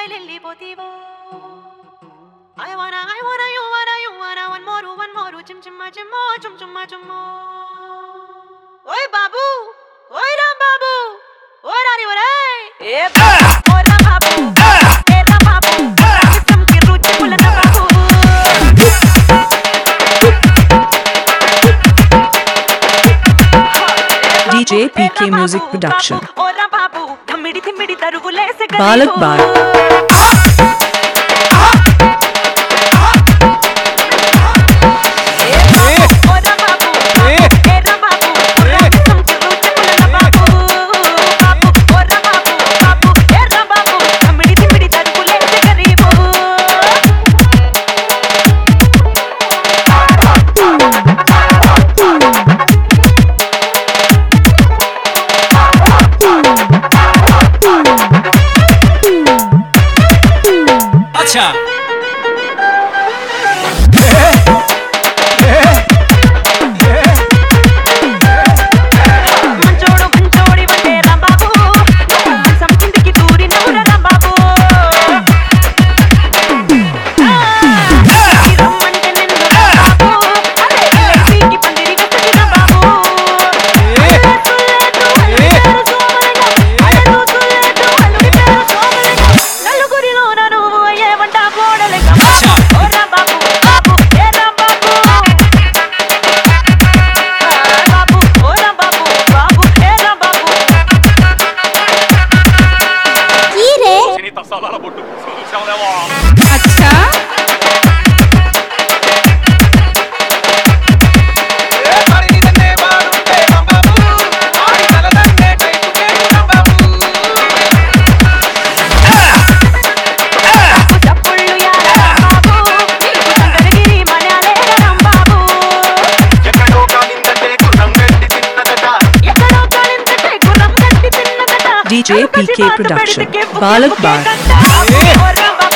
బయలెళ్ళిపోతీవో I wanna, you wanna, one more, chim chimma chimmo, chum chumma chummo. Oi babu, oi ram babu, oi rani orai. Eh babu, oi ram babu, eh ram babu, kisam ki ruchi pulana babu. DJ PK Music Production. Oi ram babu, dhammidi thimmidi tarugule se kari. Balak Bar. अच्छा DJ PK Production. Balak Bar.